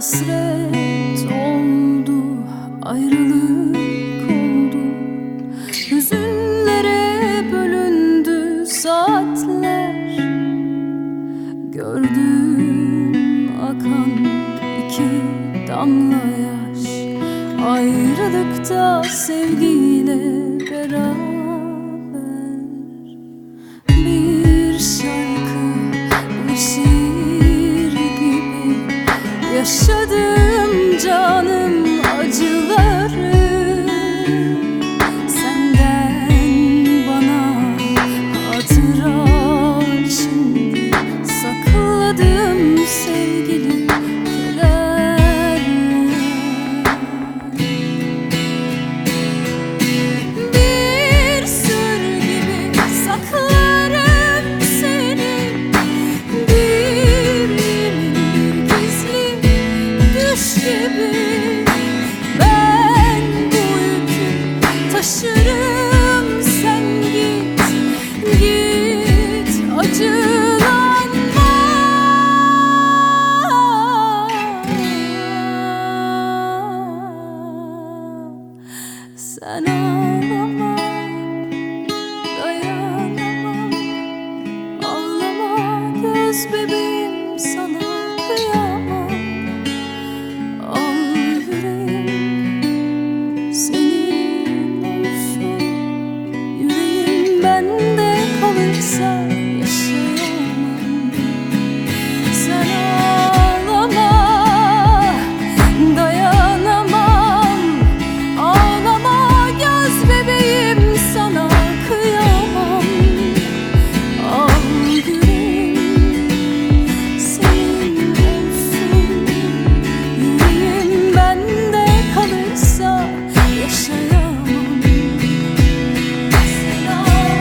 Hasret oldu, ayrılık oldu, hüzünlere bölündü saatler. Gördüm akan iki damla yaş, ayrılıkta sevgiyle beraber. Bir şarkı, bir şiir gibi yaşadım canım acıları. Senden bana hatıra, şimdi sakladım sevgili keder. Bir sır gibi saklarım seni, bir yemin, bir gizli düş gibi. Ben bu yükü taşırım, sen git, git, acılanma. Sen ağlama, dayanamam. Ağlama göz bebeğim, sana kıyamam. Al yüreğim senin olsun, yüreğim bende kalırsa yaşayamam. Sen ağlama, dayanamam. Ağlama göz bebeğim, sana kıyamam. Al yüreğim senin olsun, yüreğim bende kalırsa yaşayamam. Sen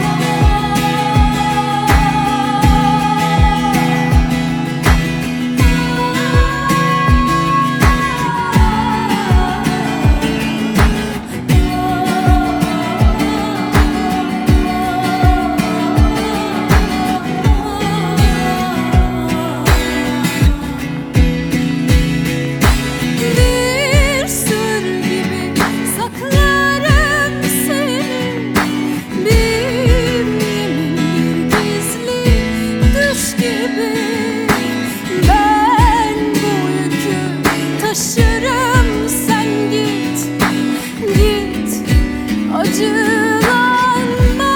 bir sır gibi saklarım seni, bir yemin, bir gizli düş gibi. Ben bu yükü taşırım, sen git, git, acılanma.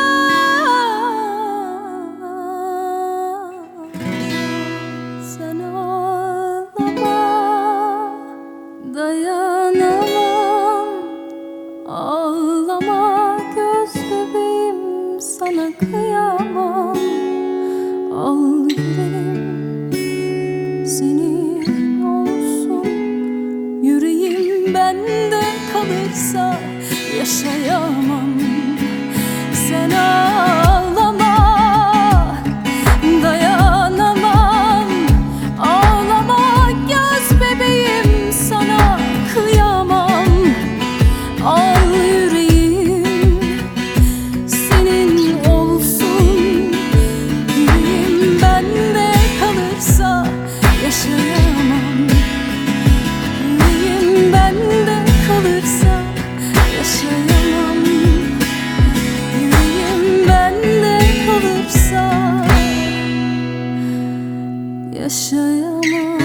Sen ağlama, dayanamam. Ağlama göz bebeğim, sana kıyamam. Al yüreğim senin olsun, yüreğim bende kalırsa yaşayamam. Sen ağlama, dayanamam. Ağlama göz bebeğim, sana kıyamam. Al yüreğim senin olsun, yüreğim bende kalırsa yaşayamam. Yüreğim bende kalırsa yaşayamam. Yüreğim bende kalırsa yaşayamam.